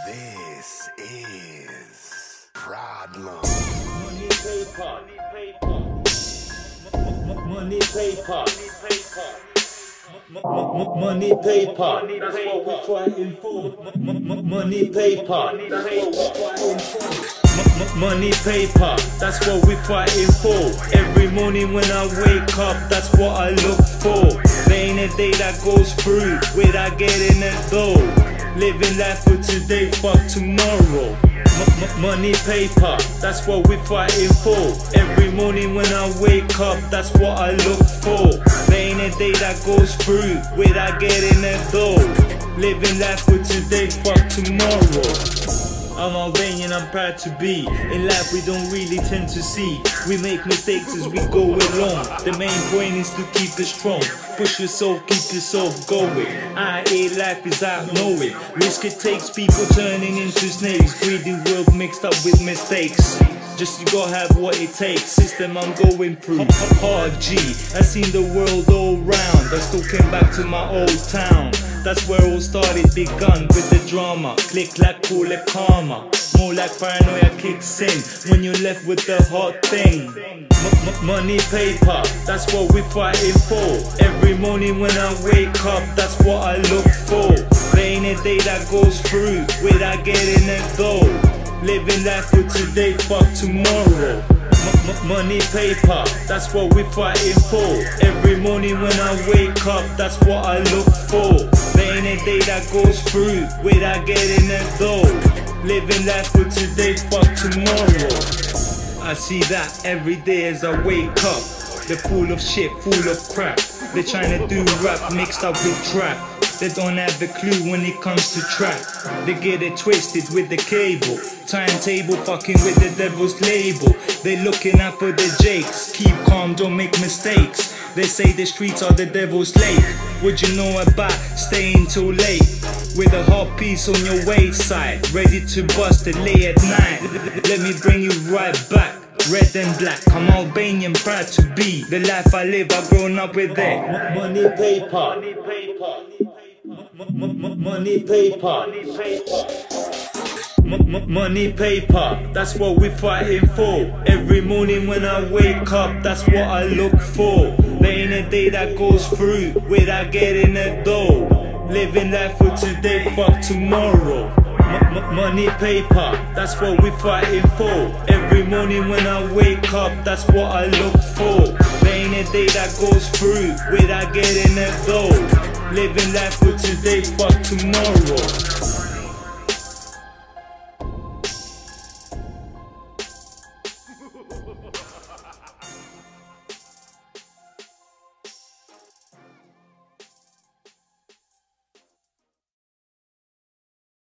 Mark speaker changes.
Speaker 1: This is Problem.
Speaker 2: Money, paper, money, paper, money, paper, that's what we're fighting for. Money, paper, that's what we're fighting for. Money, paper, that's what we're fighting for. Every morning when I wake up, that's what I look for. There ain't a day that goes through without getting a dough. Living life for today, fuck tomorrow. Money, paper, that's what we're fighting for. Every morning when I wake up, that's what I look for. There ain't a day that goes through without getting a dough. Living life for today, fuck tomorrow. I'm Albanian, I'm proud to be. In life we don't really tend to see. We make mistakes as we go along. The main point is to keep it strong. Push yourself, keep yourself going. I.A. life is out knowing. Risk it takes, people turning into snakes. Greedy world mixed up with mistakes. Just you gotta have what it takes. System I'm going through, hard G. I seen the world all round. I still came back to my old town. That's where all started, begun with the drama. Click like, call it karma. More like paranoia kicks in when you're left with the hot thing. Money, paper, that's what we're fighting for. Every morning when I wake up, that's what I look for. There ain't a day that goes through without getting a dough. Living life for today, fuck tomorrow. Money, paper, that's what we're fighting for. Every morning when I wake up, that's what I look for. There ain't a day that goes through without getting a dough. Living life for today, fuck tomorrow. I see that every day as I wake up. They're full of shit, full of crap. They're trying to do rap mixed up with trap. They don't have a clue when it comes to trap. They get it twisted with the cable. Timetable fucking with the devil's label. They looking out for the jakes. Keep calm, don't make mistakes. They say the streets are the devil's lake. What you know about staying too late? With a hot piece on your wayside, ready to bust it late at night. Let me bring you right back. Red and black, I'm Albanian, proud to be. The life I live, I've grown up with it. Money, paper, money, paper, money, paper, that's what we're fighting for. Every morning when I wake up, that's what I look for. There ain't a day that goes through without getting a dough. Living life for today, fuck tomorrow. Money, paper, that's what we're fighting for. Every morning when I wake up, that's what I look for. There ain't a day that goes through without getting a dough. Living life for today, fuck tomorrow.